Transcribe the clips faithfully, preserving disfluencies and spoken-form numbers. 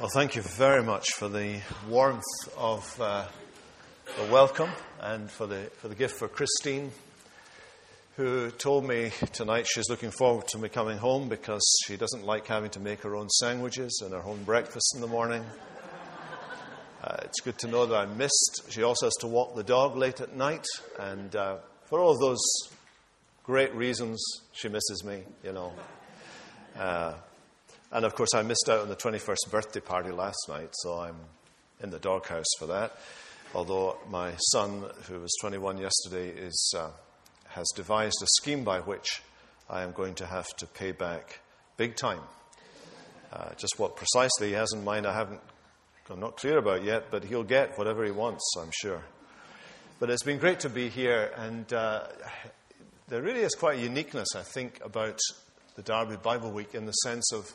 Well, thank you very much for the warmth of uh, the welcome and for the for the gift for Christine, who told me tonight she's looking forward to me coming home because she doesn't like having to make her own sandwiches and her own breakfast in the morning. Uh, it's good to know that I missed. She also has to walk the dog late at night, and uh, for all of those great reasons, she misses me, you know. Uh, And, of course, I missed out on the twenty-first birthday party last night, so I'm in the doghouse for that. Although my son, who was twenty-one yesterday, is uh, has devised a scheme by which I am going to have to pay back big time. Uh, just what precisely he has in mind, I haven't, I'm not clear about yet, but he'll get whatever he wants, I'm sure. But it's been great to be here, and uh, there really is quite a uniqueness, I think, about the Derby Bible Week in the sense of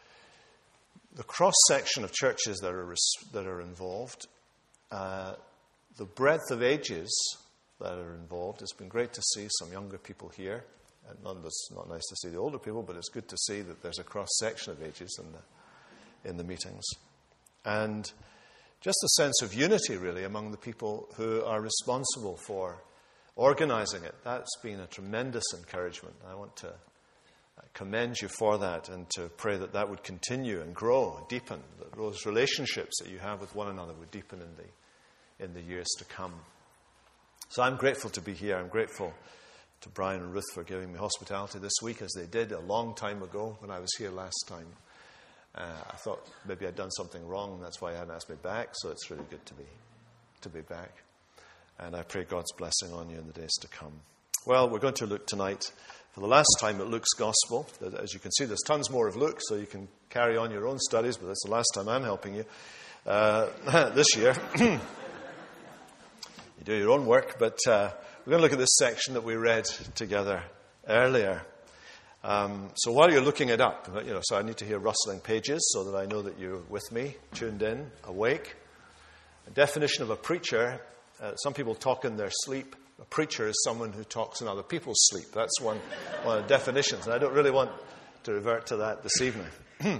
the cross-section of churches that are that are involved, uh, the breadth of ages that are involved. It's been great to see some younger people here. And none, it's not nice to see the older people, but it's good to see that there's a cross-section of ages in the in the meetings. And just a sense of unity, really, among the people who are responsible for organizing it. That's been a tremendous encouragement. I want to I commend you for that and to pray that that would continue and grow and deepen, that those relationships that you have with one another would deepen in the in the years to come. So I'm grateful to be here. I'm grateful to Brian and Ruth for giving me hospitality this week, as they did a long time ago when I was here last time. Uh, I thought maybe I'd done something wrong, and that's why you hadn't asked me back, so it's really good to be to be back. And I pray God's blessing on you in the days to come. Well, we're going to look tonight for the last time at Luke's Gospel. As you can see, there's tons more of Luke, so you can carry on your own studies, but that's the last time I'm helping you uh, this year. You do your own work, but uh, we're going to look at this section that we read together earlier. Um, so while you're looking it up, you know, so I need to hear rustling pages so that I know that you're with me, tuned in, awake. A definition of a preacher, uh, some people talk in their sleep. A preacher is someone who talks in other people's sleep. That's one, one of the definitions, and I don't really want to revert to that this evening.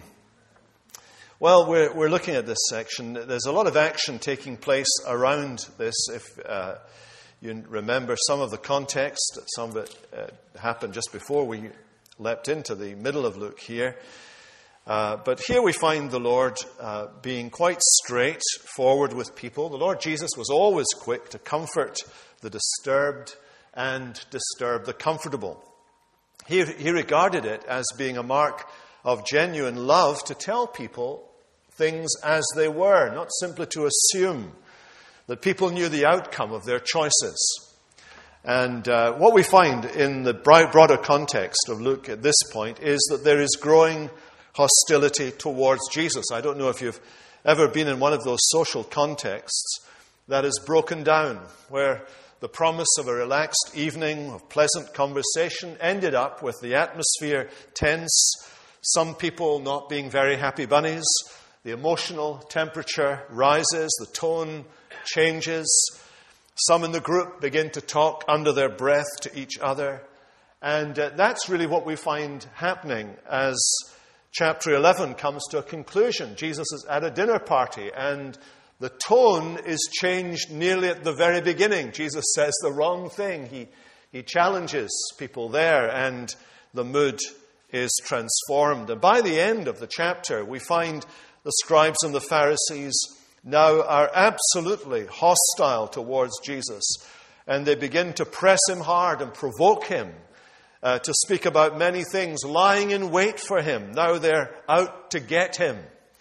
Well, we're, we're looking at this section. There's a lot of action taking place around this. If uh, you remember some of the context, some of it uh, happened just before we leapt into the middle of Luke here. Uh, but here we find the Lord uh, being quite straightforward with people. The Lord Jesus was always quick to comfort the disturbed and disturb the comfortable. He, he regarded it as being a mark of genuine love to tell people things as they were, not simply to assume that people knew the outcome of their choices. And uh, what we find in the broader context of Luke at this point is that there is growing hostility towards Jesus. I don't know if you've ever been in one of those social contexts that is broken down, where the promise of a relaxed evening of pleasant conversation ended up with the atmosphere tense, some people not being very happy bunnies, the emotional temperature rises, the tone changes, some in the group begin to talk under their breath to each other, and uh, that's really what we find happening as chapter eleven comes to a conclusion. Jesus is at a dinner party, and the tone is changed nearly at the very beginning. Jesus says the wrong thing. He, he challenges people there, and the mood is transformed. And by the end of the chapter, we find the scribes and the Pharisees now are absolutely hostile towards Jesus, and they begin to press him hard and provoke him uh, to speak about many things, lying in wait for him. Now they're out to get him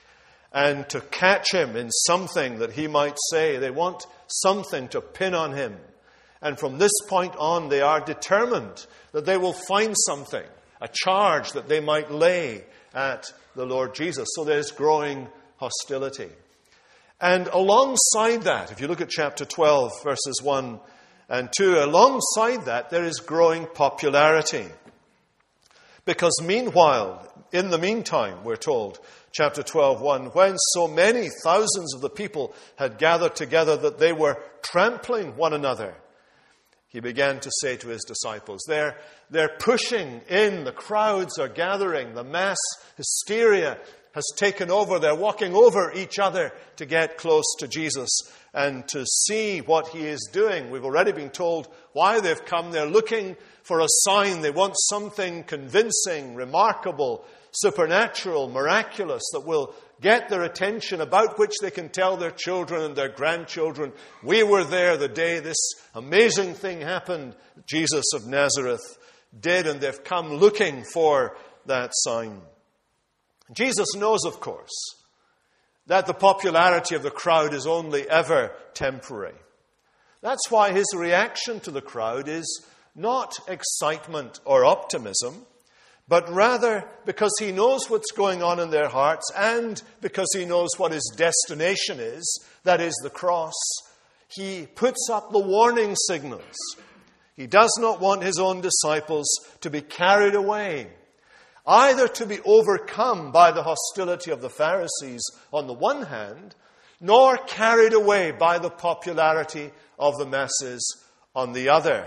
and to catch him in something that he might say. They want something to pin on him. And from this point on, they are determined that they will find something, a charge that they might lay at the Lord Jesus. So there's growing hostility. And alongside that, if you look at chapter twelve, verses one and two, alongside that, there is growing popularity. Because meanwhile, in the meantime, we're told, chapter twelve, one, when so many thousands of the people had gathered together that they were trampling one another, he began to say to his disciples, they're, they're pushing in, the crowds are gathering, the mass hysteria has taken over. They're walking over each other to get close to Jesus and to see what he is doing. We've already been told why they've come. They're looking for a sign. They want something convincing, remarkable, supernatural, miraculous that will get their attention, about which they can tell their children and their grandchildren. We were there the day this amazing thing happened. Jesus of Nazareth did, and they've come looking for that sign. Jesus knows, of course, that the popularity of the crowd is only ever temporary. That's why his reaction to the crowd is not excitement or optimism, but rather because he knows what's going on in their hearts and because he knows what his destination is, that is the cross, he puts up the warning signals. He does not want his own disciples to be carried away, either to be overcome by the hostility of the Pharisees on the one hand, nor carried away by the popularity of the masses on the other.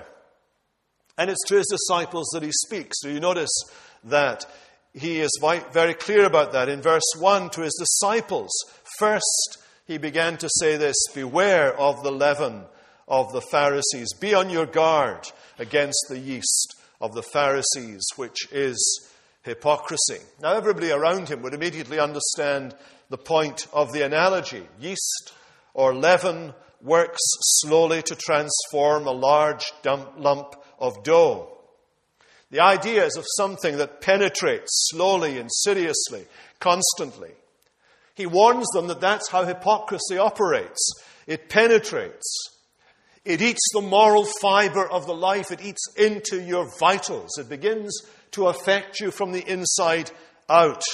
And it's to his disciples that he speaks. So you notice that he is very clear about that. In verse one, to his disciples, first he began to say this, beware of the leaven of the Pharisees. Be on your guard against the yeast of the Pharisees, which is hypocrisy. Now everybody around him would immediately understand the point of the analogy. Yeast or leaven works slowly to transform a large dump, lump of dough. The idea is of something that penetrates slowly, insidiously, constantly. He warns them that that's how hypocrisy operates. It penetrates. It eats the moral fiber of the life. It eats into your vitals. It begins to affect you from the inside out.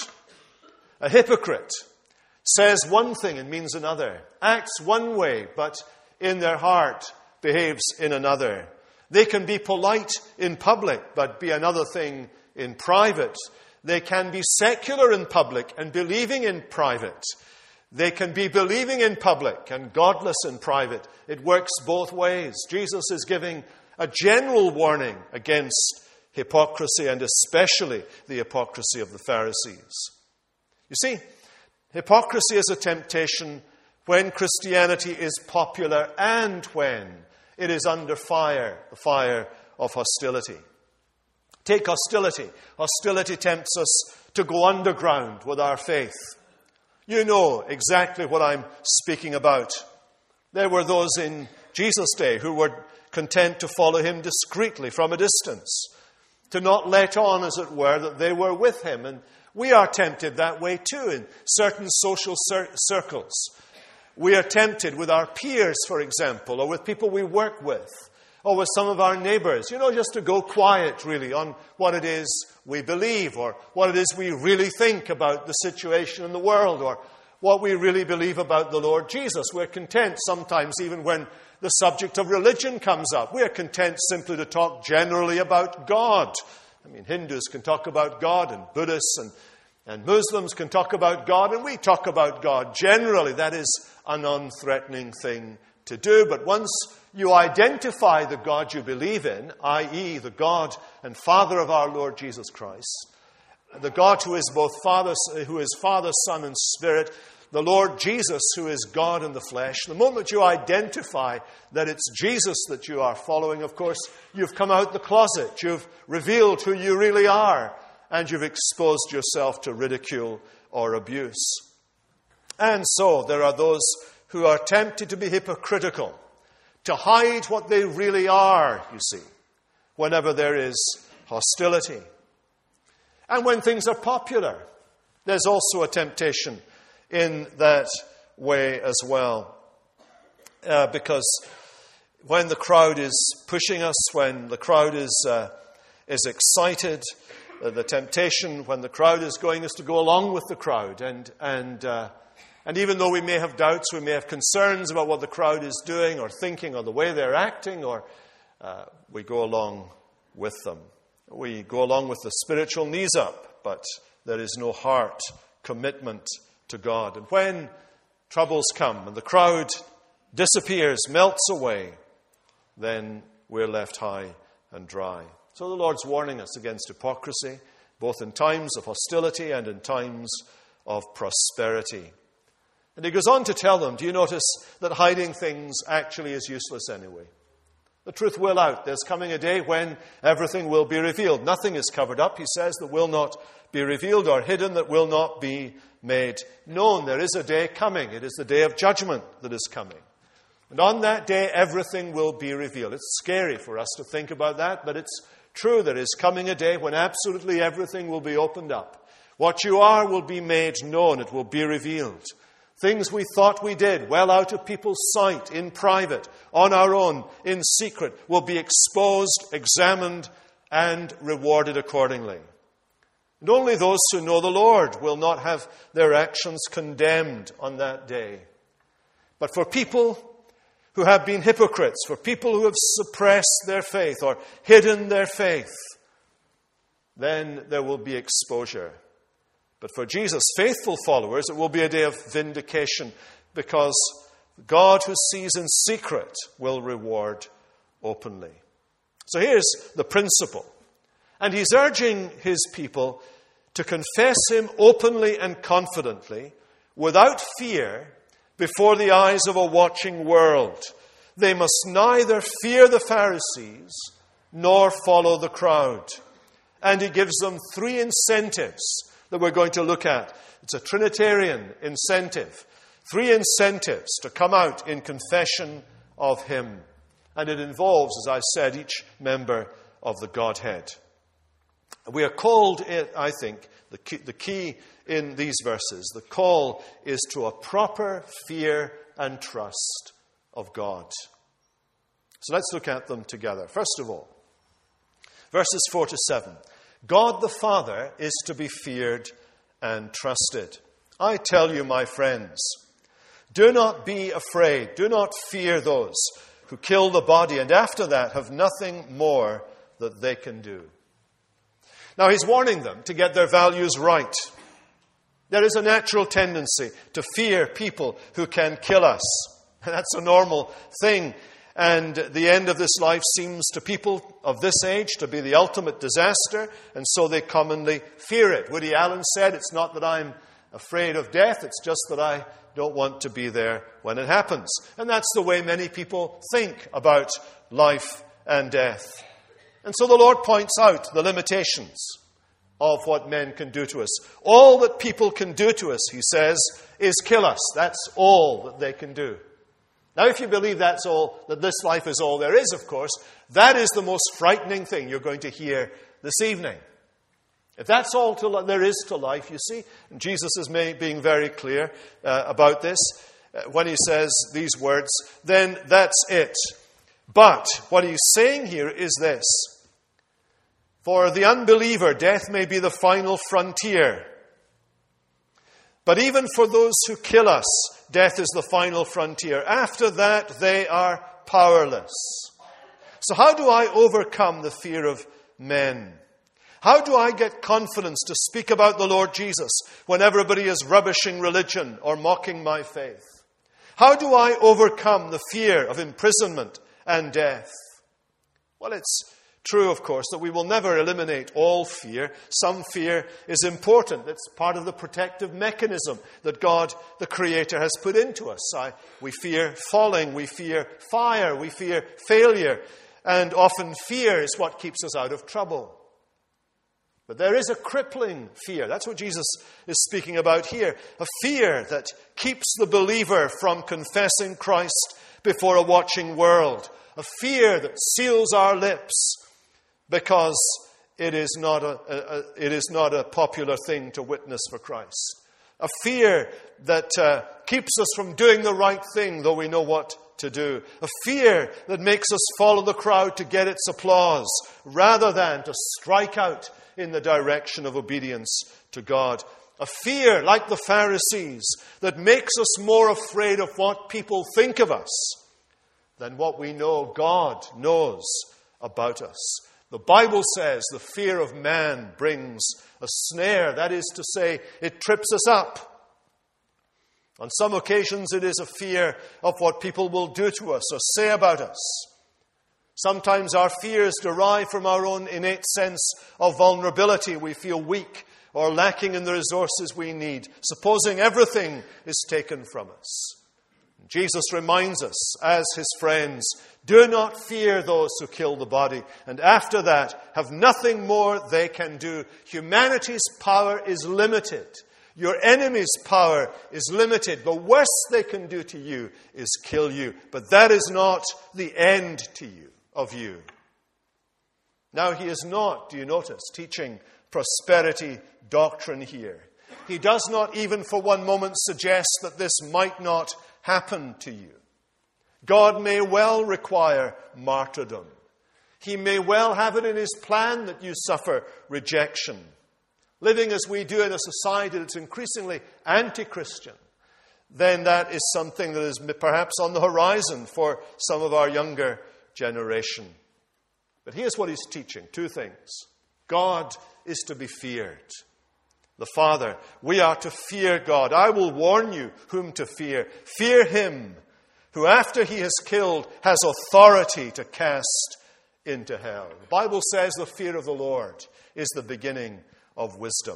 A hypocrite says one thing and means another, acts one way, but in their heart behaves in another. They can be polite in public, but be another thing in private. They can be secular in public and believing in private. They can be believing in public and godless in private. It works both ways. Jesus is giving a general warning against hypocrisy, and especially the hypocrisy of the Pharisees. You see, hypocrisy is a temptation when Christianity is popular and when it is under fire, the fire of hostility. Take hostility. Hostility tempts us to go underground with our faith. You know exactly what I'm speaking about. There were those in Jesus' day who were content to follow him discreetly from a distance, to not let on, as it were, that they were with him. And we are tempted that way too in certain social cir- circles. We are tempted with our peers, for example, or with people we work with, or with some of our neighbors, you know, just to go quiet, really, on what it is we believe, or what it is we really think about the situation in the world, or what we really believe about the Lord Jesus. We're content sometimes, even when the subject of religion comes up. We're content simply to talk generally about God. I mean, Hindus can talk about God, and Buddhists and, and Muslims can talk about God, and we talk about God generally. That is an unthreatening thing to do. But once you identify the God you believe in, that is the God and Father of our Lord Jesus Christ, the God who is both Father, who is Father, Son, and Spirit, the Lord Jesus who is God in the flesh, the moment you identify that it's Jesus that you are following, of course, you've come out the closet, you've revealed who you really are, and you've exposed yourself to ridicule or abuse. And so there are those who are tempted to be hypocritical, to hide what they really are, you see, whenever there is hostility. And when things are popular, there's also a temptation in that way as well. Uh, because when the crowd is pushing us, when the crowd is, uh, is excited, uh, the temptation when the crowd is going is to go along with the crowd. And, and, uh, and even though we may have doubts, we may have concerns about what the crowd is doing or thinking or the way they're acting, or uh, we go along with them. We go along with the spiritual knees up, but there is no heart commitment to God. And when troubles come and the crowd disappears, melts away, then we're left high and dry. So the Lord's warning us against hypocrisy, both in times of hostility and in times of prosperity. And he goes on to tell them, do you notice that hiding things actually is useless anyway? The truth will out. There's coming a day when everything will be revealed. Nothing is covered up, he says, that will not be revealed, or hidden that will not be made known. There is a day coming. It is the day of judgment that is coming. And on that day, everything will be revealed. It's scary for us to think about that, but it's true. There is coming a day when absolutely everything will be opened up. What you are will be made known. It will be revealed. Things we thought we did, well out of people's sight, in private, on our own, in secret, will be exposed, examined, and rewarded accordingly. And only those who know the Lord will not have their actions condemned on that day. But for people who have been hypocrites, for people who have suppressed their faith or hidden their faith, then there will be exposure. But for Jesus' faithful followers, it will be a day of vindication, because God who sees in secret will reward openly. So here's the principle. And he's urging his people to confess him openly and confidently, without fear, before the eyes of a watching world. They must neither fear the Pharisees nor follow the crowd. And he gives them three incentives that we're going to look at. It's a Trinitarian incentive. Three incentives to come out in confession of him. And it involves, as I said, each member of the Godhead. We are called, I think, the key, the key in these verses, the call is to a proper fear and trust of God. So let's look at them together. First of all, verses four to seven. God the Father is to be feared and trusted. I tell you, my friends, do not be afraid. Do not fear those who kill the body and after that have nothing more that they can do. Now he's warning them to get their values right. There is a natural tendency to fear people who can kill us. That's a normal thing. And the end of this life seems to people of this age to be the ultimate disaster, and so they commonly fear it. Woody Allen said, it's not that I'm afraid of death, it's just that I don't want to be there when it happens. And that's the way many people think about life and death. And so the Lord points out the limitations of what men can do to us. All that people can do to us, he says, is kill us. That's all that they can do. Now, if you believe that's all, that this life is all there is, of course, that is the most frightening thing you're going to hear this evening. If that's all to, there is to life, you see, and Jesus is may, being very clear uh, about this uh, when he says these words, then that's it. But what he's saying here is this. For the unbeliever, death may be the final frontier. But even for those who kill us, death is the final frontier. After that, they are powerless. So how do I overcome the fear of men? How do I get confidence to speak about the Lord Jesus when everybody is rubbishing religion or mocking my faith? How do I overcome the fear of imprisonment and death? Well, it's true, of course, that we will never eliminate all fear. Some fear is important. It's part of the protective mechanism that God, the Creator, has put into us. I, we fear falling, we fear fire, we fear failure, and often fear is what keeps us out of trouble. But there is a crippling fear. That's what Jesus is speaking about here. A fear that keeps the believer from confessing Christ before a watching world. A fear that seals our lips because it is not a, a, a it is not a popular thing to witness for Christ. A fear that uh, keeps us from doing the right thing, though we know what to do. A fear that makes us follow the crowd to get its applause, rather than to strike out in the direction of obedience to God. A fear, like the Pharisees, that makes us more afraid of what people think of us than what we know God knows about us. The Bible says the fear of man brings a snare. That is to say, it trips us up. On some occasions, it is a fear of what people will do to us or say about us. Sometimes our fears derive from our own innate sense of vulnerability. We feel weak or lacking in the resources we need, supposing everything is taken from us. Jesus reminds us, as his friends, do not fear those who kill the body, and after that have nothing more they can do. Humanity's power is limited. Your enemy's power is limited. The worst they can do to you is kill you. But that is not the end to you, of you. Now, he is not, do you notice, teaching prosperity doctrine here. He does not even for one moment suggest that this might not happen to you. God may well require martyrdom. He may well have it in his plan that you suffer rejection. Living as we do in a society that's increasingly anti-Christian, then that is something that is perhaps on the horizon for some of our younger generation. But here's what he's teaching. Two things. God is to be feared. The Father, we are to fear God. I will warn you whom to fear. Fear him who after he has killed has authority to cast into hell. The Bible says the fear of the Lord is the beginning of wisdom.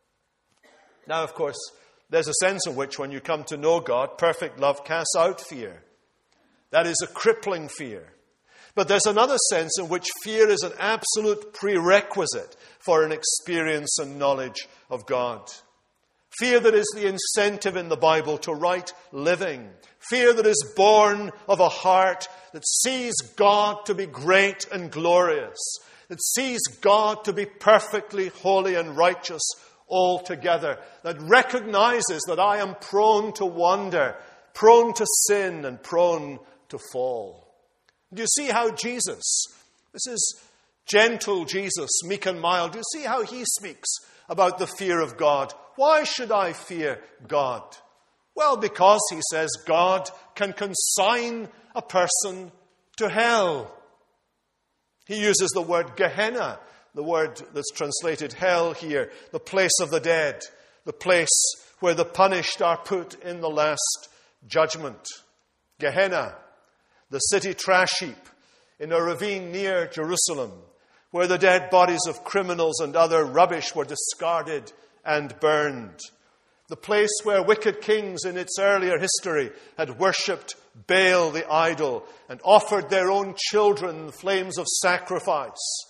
Now, of course, there's a sense in which when you come to know God, perfect love casts out fear. That is a crippling fear. But there's another sense in which fear is an absolute prerequisite for an experience and knowledge of God. Fear that is the incentive in the Bible to right living. Fear that is born of a heart that sees God to be great and glorious. That sees God to be perfectly holy and righteous altogether. That recognizes that I am prone to wander, prone to sin, and prone to fall. Do you see how Jesus, this is gentle Jesus, meek and mild, do you see how he speaks about the fear of God? Why should I fear God? Well, because, he says, God can consign a person to hell. He uses the word Gehenna, the word that's translated hell here, the place of the dead, the place where the punished are put in the last judgment. Gehenna, the city trash heap in a ravine near Jerusalem, where the dead bodies of criminals and other rubbish were discarded and burned. The place where wicked kings in its earlier history had worshipped Baal the idol and offered their own children in the flames of sacrifice.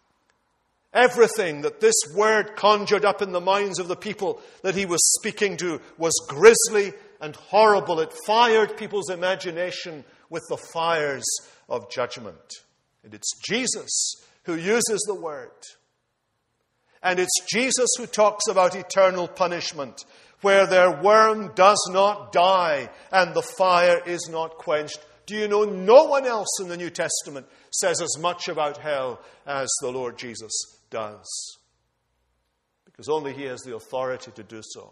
Everything that this word conjured up in the minds of the people that he was speaking to was grisly and horrible. It fired people's imagination with the fires of judgment. And it's Jesus who uses the word. And it's Jesus who talks about eternal punishment, where their worm does not die and the fire is not quenched. Do you know, no one else in the New Testament says as much about hell as the Lord Jesus does. Because only he has the authority to do so.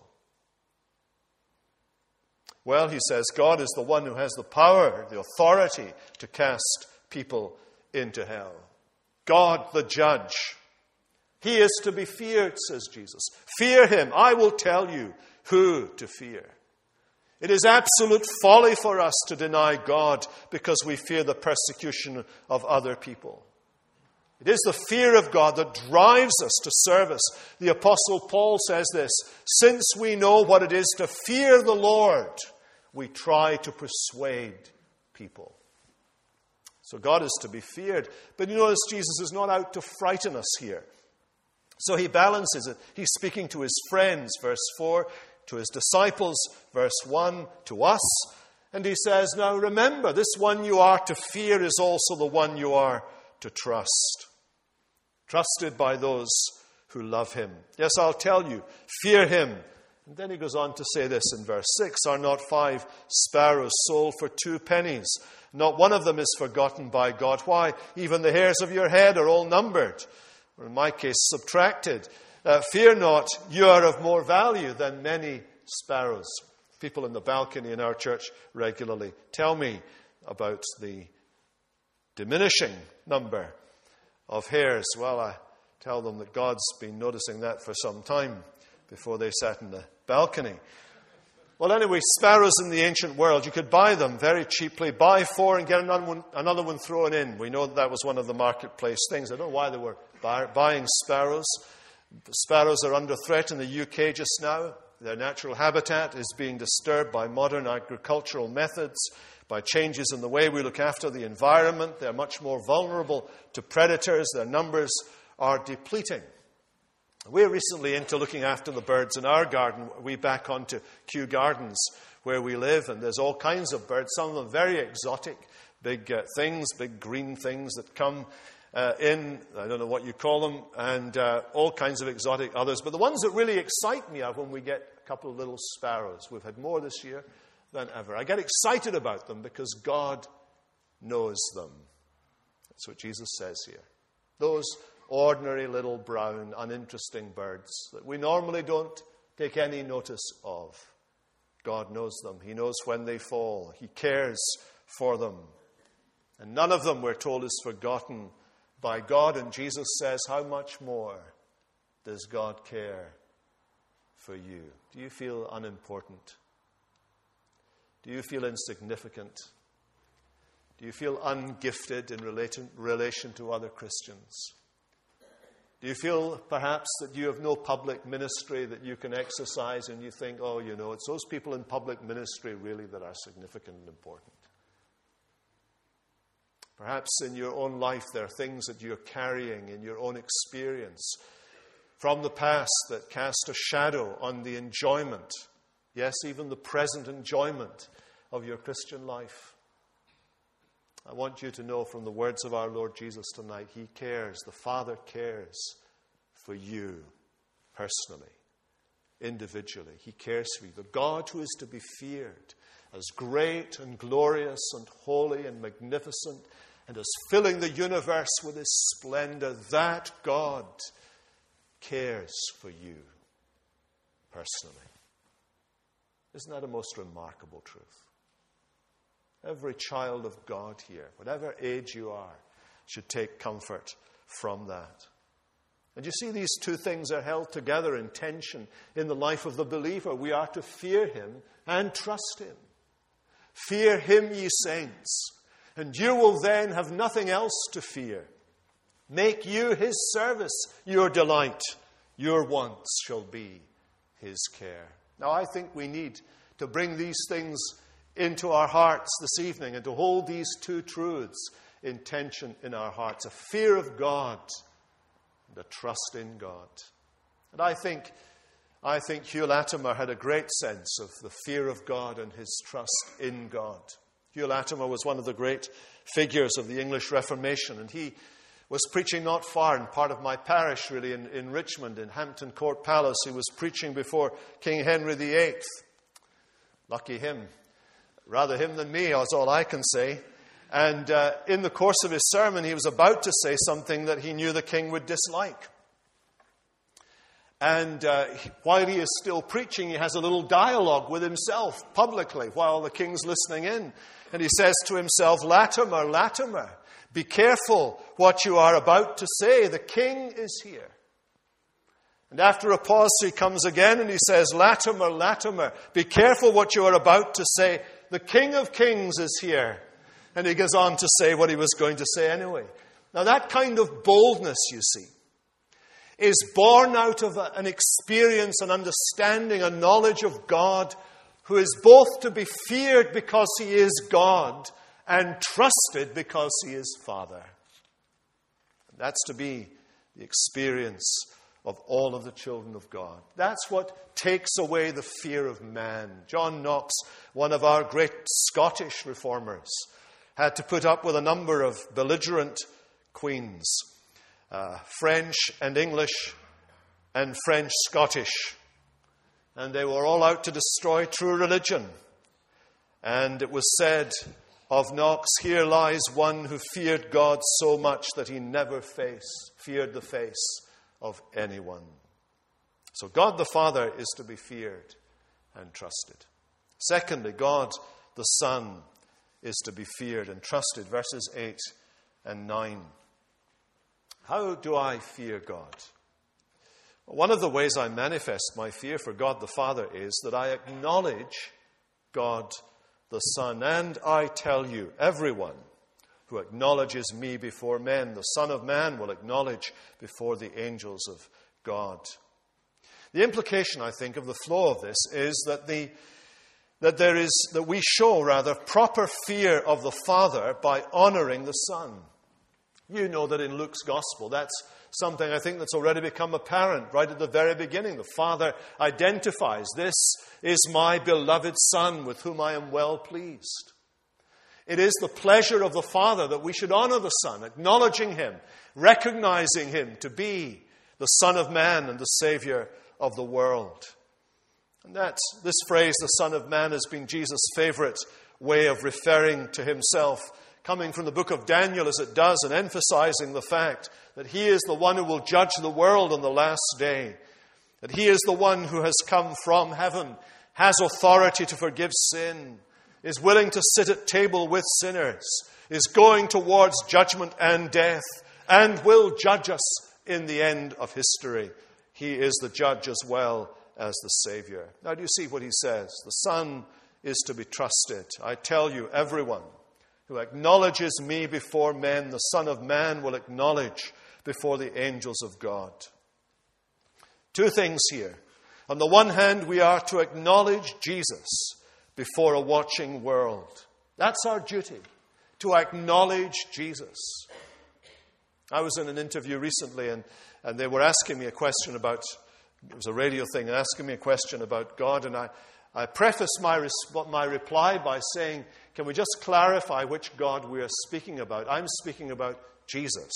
Well, he says, God is the one who has the power, the authority to cast people into hell. God the judge. He is to be feared, says Jesus. Fear him. I will tell you who to fear. It is absolute folly for us to deny God because we fear the persecution of other people. It is the fear of God that drives us to service. The Apostle Paul says this, since we know what it is to fear the Lord, we try to persuade people. So God is to be feared. But you notice Jesus is not out to frighten us here. So he balances it. He's speaking to his friends, verse four, to his disciples, verse one, to us. And he says, now remember, this one you are to fear is also the one you are to trust. Trusted by those who love him. Yes, I'll tell you, fear him. And then he goes on to say this in verse six, are not five sparrows sold for two pennies? Not one of them is forgotten by God. Why? Even the hairs of your head are all numbered. Or in my case, subtracted. Uh, fear not, you are of more value than many sparrows. People in the balcony in our church regularly tell me about the diminishing number of hairs. Well, I tell them that God's been noticing that for some time before they sat in the balcony. Well, anyway, sparrows in the ancient world, you could buy them very cheaply. Buy four and get another one, another one thrown in. We know that, that was one of the marketplace things. I don't know why they were buy, buying sparrows. Sparrows are under threat in the U K just now. Their natural habitat is being disturbed by modern agricultural methods, by changes in the way we look after the environment. They're much more vulnerable to predators. Their numbers are depleting. We're recently into looking after the birds in our garden. We back onto Kew Gardens where we live, and there's all kinds of birds, some of them very exotic, big uh, things, big green things that come uh, in, I don't know what you call them, and uh, all kinds of exotic others. But the ones that really excite me are when we get a couple of little sparrows. We've had more this year than ever. I get excited about them because God knows them. That's what Jesus says here. Those ordinary little brown, uninteresting birds that we normally don't take any notice of. God knows them. He knows when they fall. He cares for them. And none of them, we're told, is forgotten by God. And Jesus says, how much more does God care for you? Do you feel unimportant? Do you feel insignificant? Do you feel ungifted in relation, relation to other Christians? Do you feel perhaps that you have no public ministry that you can exercise and you think, oh, you know, it's those people in public ministry really that are significant and important? Perhaps in your own life there are things that you're carrying in your own experience from the past that cast a shadow on the enjoyment, yes, even the present enjoyment of your Christian life. I want you to know from the words of our Lord Jesus tonight, He cares, the Father cares for you personally, individually. He cares for you. The God who is to be feared, as great and glorious and holy and magnificent, and as filling the universe with His splendor, that God cares for you personally. Isn't that a most remarkable truth? Every child of God here, whatever age you are, should take comfort from that. And you see, these two things are held together in tension in the life of the believer. We are to fear Him and trust Him. Fear Him, ye saints, and you will then have nothing else to fear. Make you His service your delight. Your wants shall be His care. Now, I think we need to bring these things into our hearts this evening and to hold these two truths in tension in our hearts. A fear of God and a trust in God. And I think, I think Hugh Latimer had a great sense of the fear of God and his trust in God. Hugh Latimer was one of the great figures of the English Reformation, and he was preaching not far in part of my parish, really, in, in Richmond, in Hampton Court Palace. He was preaching before King Henry the Eighth. Lucky him. Rather him than me, is all I can say. And uh, in the course of his sermon, he was about to say something that he knew the king would dislike. And uh, while he is still preaching, he has a little dialogue with himself publicly while the king's listening in. And he says to himself, Latimer, Latimer, be careful what you are about to say. The king is here. And after a pause, he comes again and he says, Latimer, Latimer, be careful what you are about to say. The King of Kings is here. And he goes on to say what he was going to say anyway. Now that kind of boldness, you see, is born out of a, an experience, an understanding, a knowledge of God who is both to be feared because He is God and trusted because He is Father. And that's to be the experience of all of the children of God. That's what takes away the fear of man. John Knox, one of our great Scottish reformers, had to put up with a number of belligerent queens, uh, French and English and French-Scottish. And they were all out to destroy true religion. And it was said of Knox, here lies one who feared God so much that he never face, feared the face of anyone. So God the Father is to be feared and trusted. Secondly, God the Son is to be feared and trusted. Verses eight and nine. How do I fear God? Well, one of the ways I manifest my fear for God the Father is that I acknowledge God the Son. And I tell you, everyone who acknowledges me before men, the Son of Man will acknowledge before the angels of God. The implication, I think, of the flow of this is that the that there is that we show rather proper fear of the Father by honoring the Son. You know that in Luke's Gospel, that's something I think that's already become apparent right at the very beginning. The Father identifies, "This is my beloved Son with whom I am well pleased." It is the pleasure of the Father that we should honor the Son, acknowledging him, recognizing him to be the Son of Man and the Savior of the world. And that, this phrase, the Son of Man, has been Jesus' favorite way of referring to himself, coming from the book of Daniel as it does, and emphasizing the fact that he is the one who will judge the world on the last day, that he is the one who has come from heaven, has authority to forgive sin, is willing to sit at table with sinners, is going towards judgment and death, and will judge us in the end of history. He is the judge as well as the Savior. Now, do you see what he says? The Son is to be trusted. I tell you, everyone who acknowledges me before men, the Son of Man will acknowledge before the angels of God. Two things here. On the one hand, we are to acknowledge Jesus before a watching world. That's our duty, to acknowledge Jesus. I was in an interview recently, and, and they were asking me a question about, it was a radio thing, asking me a question about God, and I, I prefaced my, resp- my reply by saying, can we just clarify which God we are speaking about? I'm speaking about Jesus.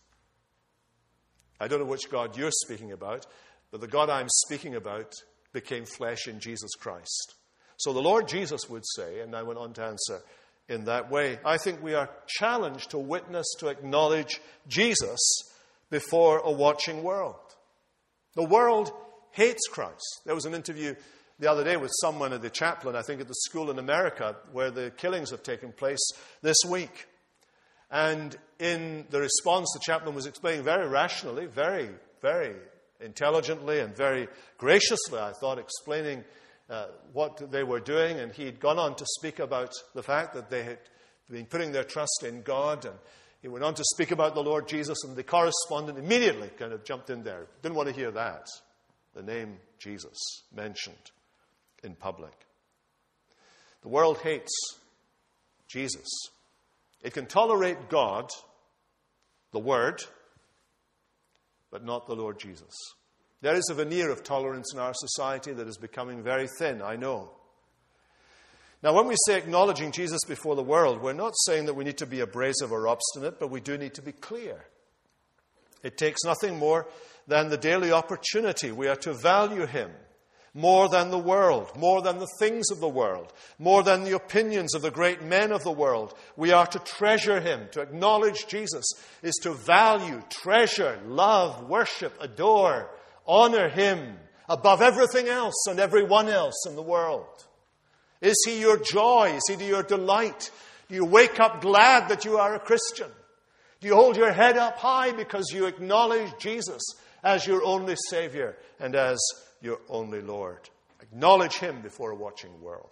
I don't know which God you're speaking about, but the God I'm speaking about became flesh in Jesus Christ. So the Lord Jesus would say, and I went on to answer in that way, I think we are challenged to witness, to acknowledge Jesus before a watching world. The world hates Christ. There was an interview the other day with someone at the chaplain, I think at the school in America, where the killings have taken place this week. And in the response, the chaplain was explaining very rationally, very, very intelligently and very graciously, I thought, explaining uh, what they were doing. And he had gone on to speak about the fact that they had been putting their trust in God. And he went on to speak about the Lord Jesus, and the correspondent immediately kind of jumped in there. Didn't want to hear that, the name Jesus mentioned in public. The world hates Jesus. It can tolerate God, the Word, but not the Lord Jesus. There is a veneer of tolerance in our society that is becoming very thin, I know. Now, when we say acknowledging Jesus before the world, we're not saying that we need to be abrasive or obstinate, but we do need to be clear. It takes nothing more than the daily opportunity. We are to value him more than the world, more than the things of the world, more than the opinions of the great men of the world. We are to treasure him. To acknowledge Jesus is to value, treasure, love, worship, adore, honor him above everything else and everyone else in the world. Is he your joy? Is he your delight? Do you wake up glad that you are a Christian? Do you hold your head up high because you acknowledge Jesus as your only Savior and as your only Lord? Acknowledge him before a watching world.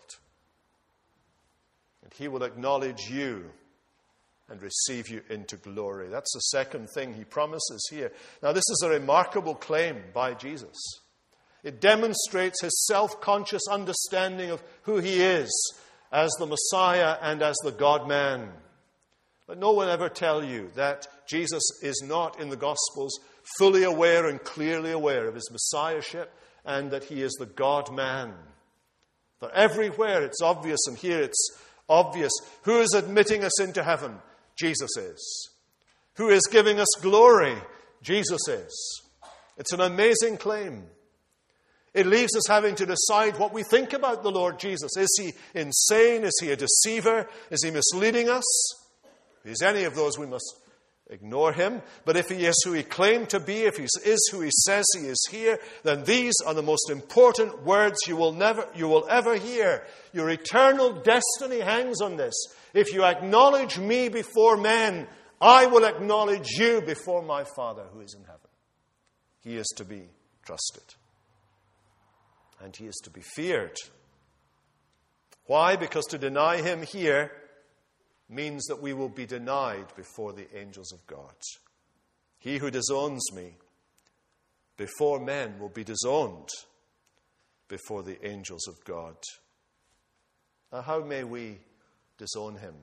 And he will acknowledge you and receive you into glory. That's the second thing he promises here. Now, this is a remarkable claim by Jesus. It demonstrates his self-conscious understanding of who he is as the Messiah and as the God-man. But no one ever tell you that Jesus is not in the Gospels fully aware and clearly aware of his Messiahship and that he is the God-man. For everywhere it's obvious, and here it's obvious. Who is admitting us into heaven? Jesus is. Who is giving us glory? Jesus is. It's an amazing claim. It leaves us having to decide what we think about the Lord Jesus. Is he insane? Is he a deceiver? Is he misleading us? If he's any of those, we must ignore him. But if he is who he claimed to be, if he is who he says he is here, then these are the most important words you will never, you will ever hear. Your eternal destiny hangs on this. If you acknowledge me before men, I will acknowledge you before my Father who is in heaven. He is to be trusted. And he is to be feared. Why? Because to deny him here means that we will be denied before the angels of God. He who disowns me before men will be disowned before the angels of God. Now, how may we disown him?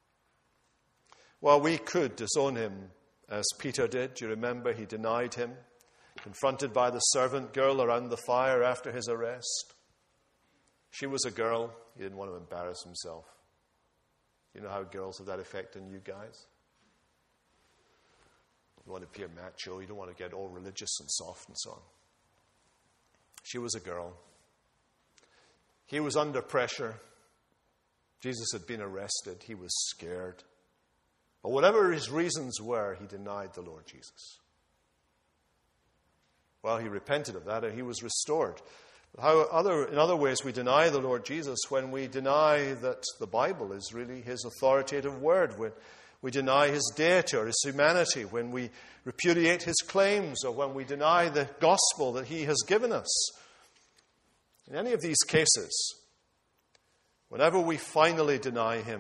Well, we could disown him as Peter did. Do you remember? He denied him, confronted by the servant girl around the fire after his arrest. She was a girl. He didn't want to embarrass himself. You know how girls have that effect on you guys? You want to appear macho. You don't want to get all religious and soft and so on. She was a girl. He was under pressure. Jesus had been arrested. He was scared. But whatever his reasons were, he denied the Lord Jesus. Well, he repented of that and he was restored. But how other, in other ways we deny the Lord Jesus when we deny that the Bible is really his authoritative word, when we deny his deity or his humanity, when we repudiate his claims, or when we deny the gospel that he has given us. In any of these cases, whenever we finally deny him,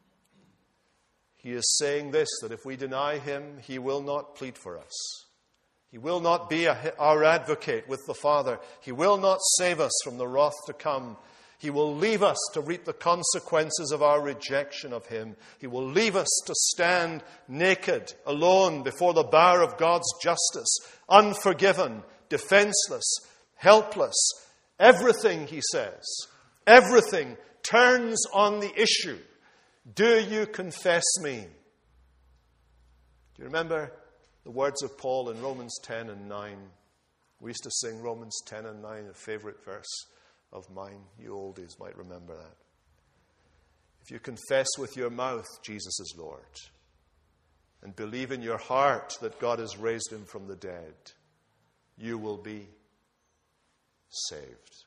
he is saying this, that if we deny him, he will not plead for us. He will not be a, our advocate with the Father. He will not save us from the wrath to come. He will leave us to reap the consequences of our rejection of him. He will leave us to stand naked, alone, before the bar of God's justice, unforgiven, defenseless, helpless. Everything, he says, everything turns on the issue. Do you confess me? Do you remember the words of Paul in Romans ten and nine? We used to sing Romans ten and nine, a favorite verse of mine. You oldies might remember that. If you confess with your mouth Jesus is Lord, and believe in your heart that God has raised him from the dead, you will be saved.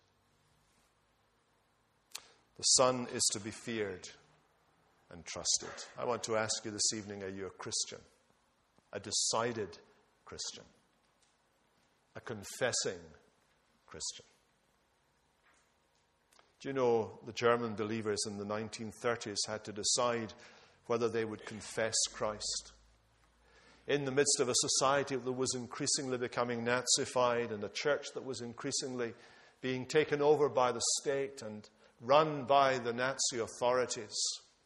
The Son is to be feared and trusted. I want to ask you this evening, are you a Christian? A decided Christian? A confessing Christian? Do you know the German believers in the nineteen thirties had to decide whether they would confess Christ? In the midst of a society that was increasingly becoming Nazified and a church that was increasingly being taken over by the state and run by the Nazi authorities.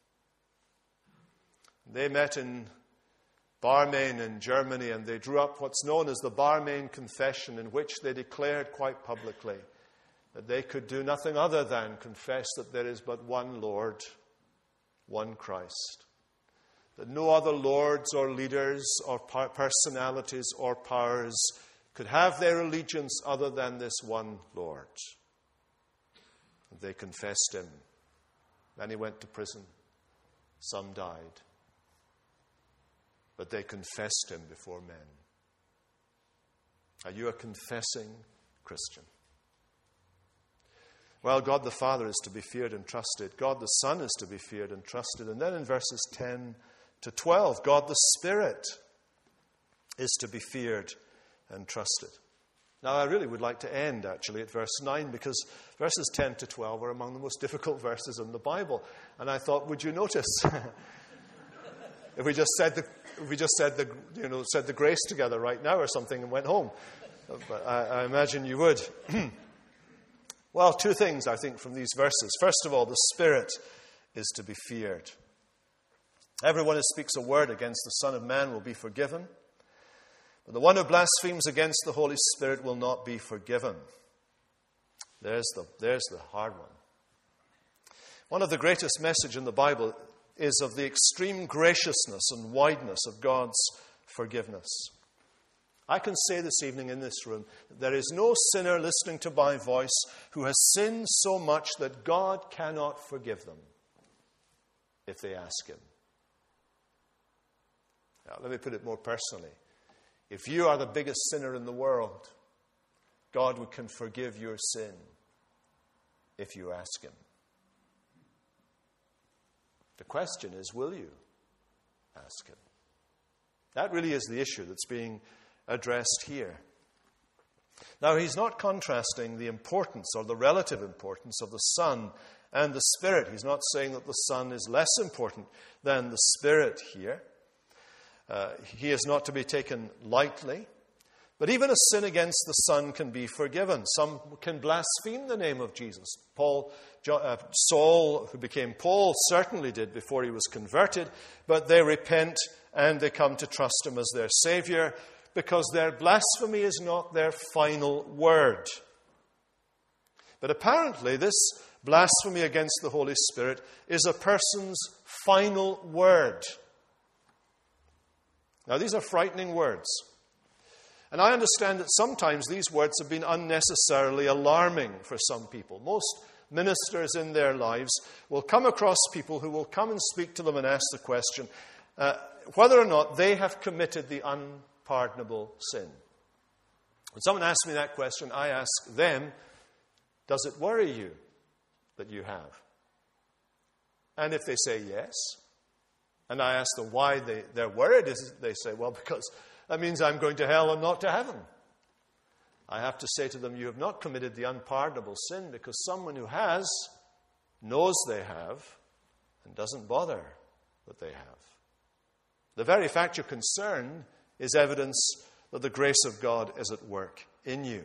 They met in Barmen in Germany, and they drew up what's known as the Barmen Confession, in which they declared quite publicly that they could do nothing other than confess that there is but one Lord, one Christ. That no other lords or leaders or personalities or powers could have their allegiance other than this one Lord. They confessed him. Many went to prison. Some died. But they confessed him before men. Are you a confessing Christian? Well, God the Father is to be feared and trusted. God the Son is to be feared and trusted. And then in verses ten to twelve, God the Spirit is to be feared and trusted. Now, I really would like to end, actually, at verse nine, because verses ten to twelve are among the most difficult verses in the Bible. And I thought, would you notice if we just said the if we just said the you know said the grace together right now or something and went home? But I, I imagine you would. Well, two things I think from these verses. First of all, the Spirit is to be feared. Everyone who speaks a word against the Son of Man will be forgiven. But the one who blasphemes against the Holy Spirit will not be forgiven. There's the, there's the hard one. One of the greatest messages in the Bible is of the extreme graciousness and wideness of God's forgiveness. I can say this evening in this room that there is no sinner listening to my voice who has sinned so much that God cannot forgive them if they ask him. Now, let me put it more personally. If you are the biggest sinner in the world, God can forgive your sin if you ask him. The question is, will you ask him? That really is the issue that's being addressed here. Now, he's not contrasting the importance or the relative importance of the Son and the Spirit. He's not saying that the Son is less important than the Spirit here. Uh, he is not to be taken lightly. But even a sin against the Son can be forgiven. Some can blaspheme the name of Jesus. Paul, uh, Saul, who became Paul, certainly did before he was converted, but they repent and they come to trust him as their Savior, because their blasphemy is not their final word. But apparently this blasphemy against the Holy Spirit is a person's final word. Now, these are frightening words. And I understand that sometimes these words have been unnecessarily alarming for some people. Most ministers in their lives will come across people who will come and speak to them and ask the question uh, whether or not they have committed the unpardonable sin. When someone asks me that question, I ask them, does it worry you that you have? And if they say yes, and I ask them why they, they're worried, they say, well, because that means I'm going to hell and not to heaven. I have to say to them, you have not committed the unpardonable sin, because someone who has knows they have and doesn't bother that they have. The very fact you're concerned is evidence that the grace of God is at work in you.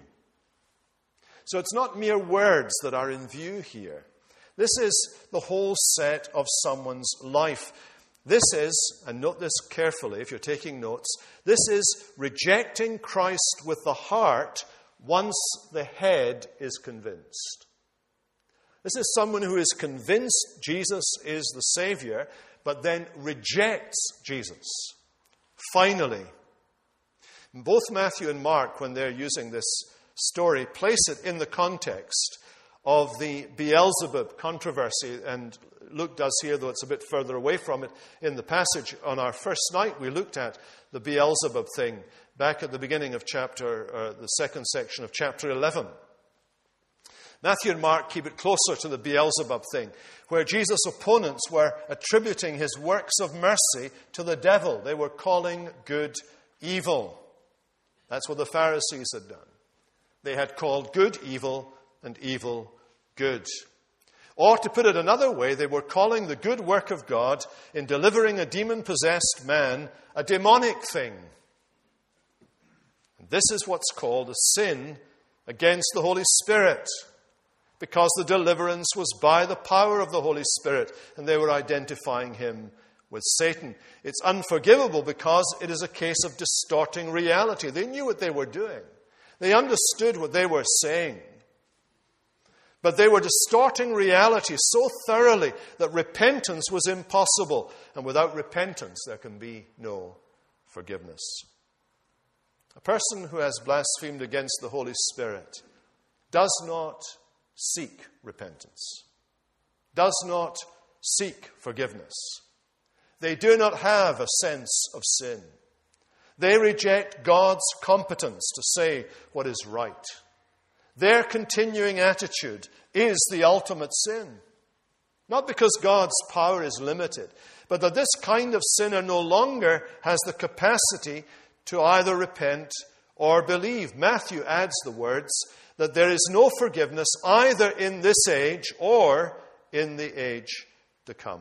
So it's not mere words that are in view here. This is the whole set of someone's life. This is, and note this carefully if you're taking notes, this is rejecting Christ with the heart once the head is convinced. This is someone who is convinced Jesus is the Savior, but then rejects Jesus. Finally, both Matthew and Mark, when they're using this story, place it in the context of the Beelzebub controversy, and Luke does here, though it's a bit further away from it. In the passage on our first night, we looked at the Beelzebub thing back at the beginning of chapter, uh, the second section of chapter eleven. Matthew and Mark keep it closer to the Beelzebub thing, where Jesus' opponents were attributing his works of mercy to the devil. They were calling good evil. That's what the Pharisees had done. They had called good evil and evil good. Or to put it another way, they were calling the good work of God in delivering a demon-possessed man a demonic thing. And this is what's called a sin against the Holy Spirit, because the deliverance was by the power of the Holy Spirit, and they were identifying him with Satan. It's unforgivable because it is a case of distorting reality. They knew what they were doing. They understood what they were saying. But they were distorting reality so thoroughly that repentance was impossible. And without repentance, there can be no forgiveness. A person who has blasphemed against the Holy Spirit does not seek repentance, does not seek forgiveness. They do not have a sense of sin. They reject God's competence to say what is right. Their continuing attitude is the ultimate sin. Not because God's power is limited, but that this kind of sinner no longer has the capacity to either repent or believe. Matthew adds the words that there is no forgiveness either in this age or in the age to come.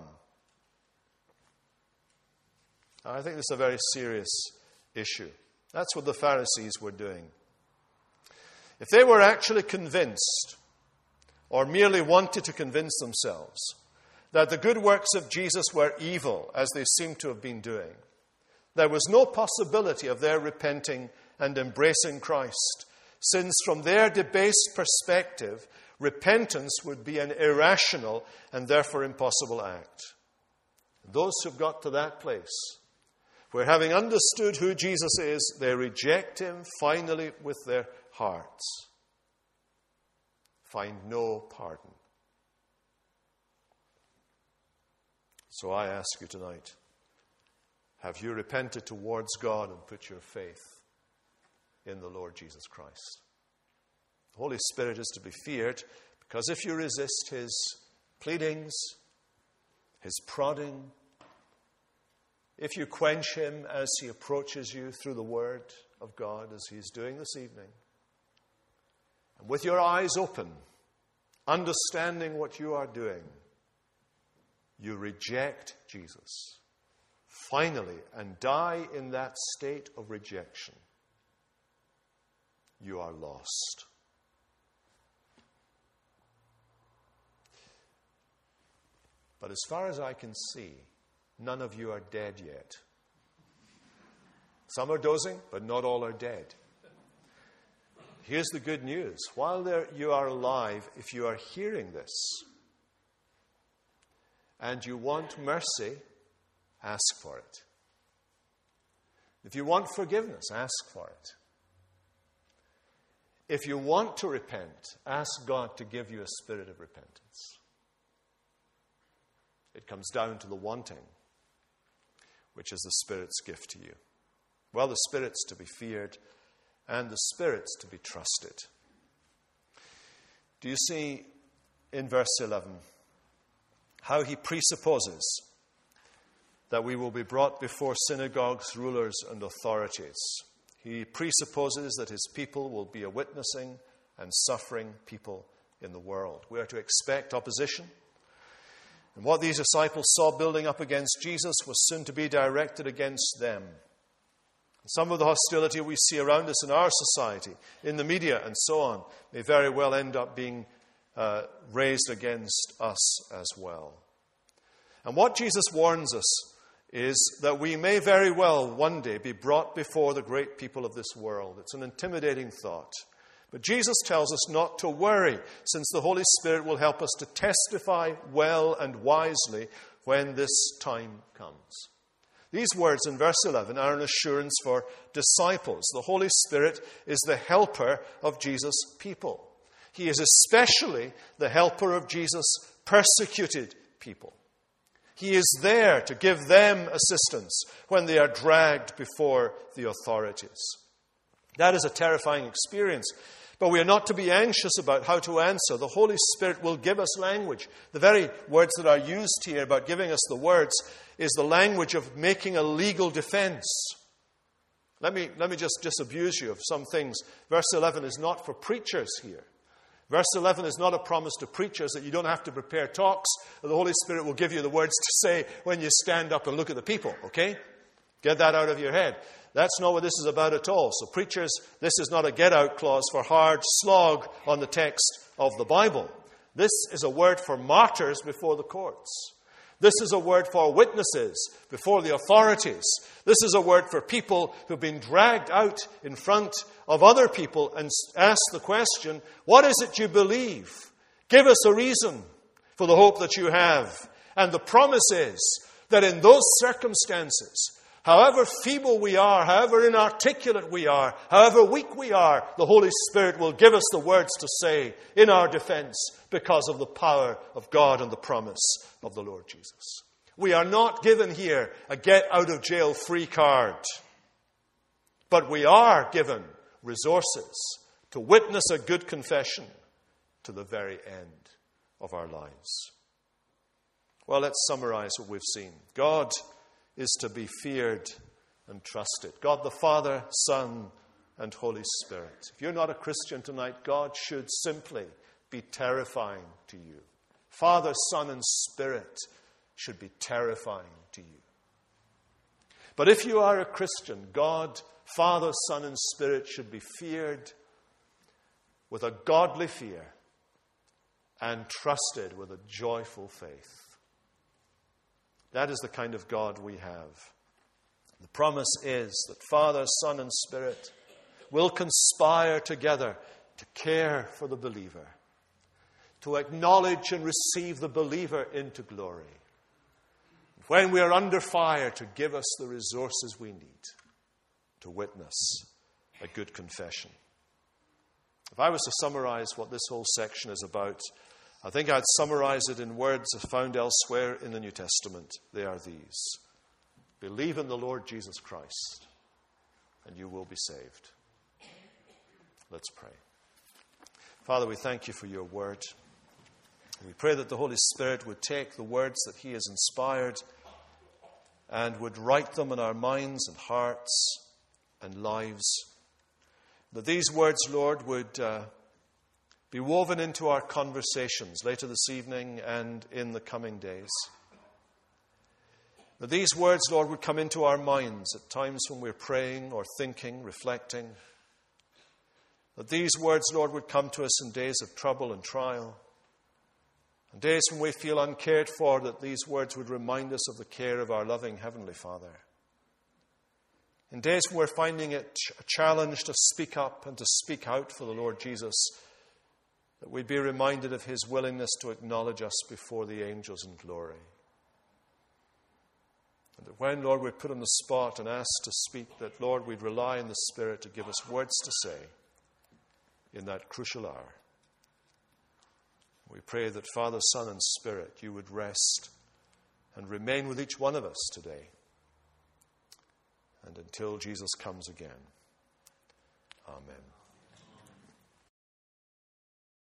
I think this is a very serious issue. That's what the Pharisees were doing. If they were actually convinced, or merely wanted to convince themselves, that the good works of Jesus were evil, as they seem to have been doing, there was no possibility of their repenting and embracing Christ, since from their debased perspective, repentance would be an irrational and therefore impossible act. Those who've got to that place, where having understood who Jesus is, they reject him finally with their hearts, find no pardon. So I ask you tonight, have you repented towards God and put your faith in the Lord Jesus Christ? The Holy Spirit is to be feared, because if you resist his pleadings, his prodding, if you quench him as he approaches you through the Word of God, as he's doing this evening, and with your eyes open, understanding what you are doing, you reject Jesus finally and die in that state of rejection, you are lost. But as far as I can see, none of you are dead yet. Some are dozing, but not all are dead. Here's the good news. While there, you are alive, if you are hearing this, and you want mercy, ask for it. If you want forgiveness, ask for it. If you want to repent, ask God to give you a spirit of repentance. It comes down to the wanting, which is the Spirit's gift to you. Well, the Spirit's to be feared, and the Spirit's to be trusted. Do you see in verse eleven how he presupposes that we will be brought before synagogues, rulers, and authorities? He presupposes that his people will be a witnessing and suffering people in the world. We are to expect opposition. And what these disciples saw building up against Jesus was soon to be directed against them. Some of the hostility we see around us in our society, in the media and so on, may very well end up being uh, raised against us as well. And what Jesus warns us is that we may very well one day be brought before the great people of this world. It's an intimidating thought. But Jesus tells us not to worry, since the Holy Spirit will help us to testify well and wisely when this time comes. These words in verse eleven are an assurance for disciples. The Holy Spirit is the helper of Jesus' people. He is especially the helper of Jesus' persecuted people. He is there to give them assistance when they are dragged before the authorities. That is a terrifying experience. But we are not to be anxious about how to answer. The Holy Spirit will give us language. The very words that are used here about giving us the words is the language of making a legal defense. Let me, let me just disabuse you of some things. Verse eleven is not for preachers here. Verse eleven is not a promise to preachers that you don't have to prepare talks. The Holy Spirit will give you the words to say when you stand up and look at the people, okay? Get that out of your head. That's not what this is about at all. So preachers, this is not a get-out clause for hard slog on the text of the Bible. This is a word for martyrs before the courts. This is a word for witnesses before the authorities. This is a word for people who've been dragged out in front of other people and asked the question, what is it you believe? Give us a reason for the hope that you have. And the promise is that in those circumstances, however feeble we are, however inarticulate we are, however weak we are, the Holy Spirit will give us the words to say in our defense because of the power of God and the promise of the Lord Jesus. We are not given here a get-out-of-jail-free card, but we are given resources to witness a good confession to the very end of our lives. Well, let's summarize what we've seen. God is to be feared and trusted. God the Father, Son, and Holy Spirit. If you're not a Christian tonight, God should simply be terrifying to you. Father, Son, and Spirit should be terrifying to you. But if you are a Christian, God, Father, Son, and Spirit should be feared with a godly fear and trusted with a joyful faith. That is the kind of God we have. The promise is that Father, Son, and Spirit will conspire together to care for the believer, to acknowledge and receive the believer into glory. When we are under fire, to give us the resources we need to witness a good confession. If I was to summarize what this whole section is about, I think I'd summarize it in words found elsewhere in the New Testament. They are these. Believe in the Lord Jesus Christ, and you will be saved. Let's pray. Father, we thank you for your word. We pray that the Holy Spirit would take the words that he has inspired and would write them in our minds and hearts and lives. That these words, Lord, would uh, be woven into our conversations later this evening and in the coming days. That these words, Lord, would come into our minds at times when we're praying or thinking, reflecting. That these words, Lord, would come to us in days of trouble and trial, and days when we feel uncared for, that these words would remind us of the care of our loving Heavenly Father. In days when we're finding it a challenge to speak up and to speak out for the Lord Jesus, that we'd be reminded of his willingness to acknowledge us before the angels in glory. And that when, Lord, we're put on the spot and asked to speak, that, Lord, we'd rely on the Spirit to give us words to say in that crucial hour. We pray that Father, Son, and Spirit, you would rest and remain with each one of us today, and until Jesus comes again. Amen.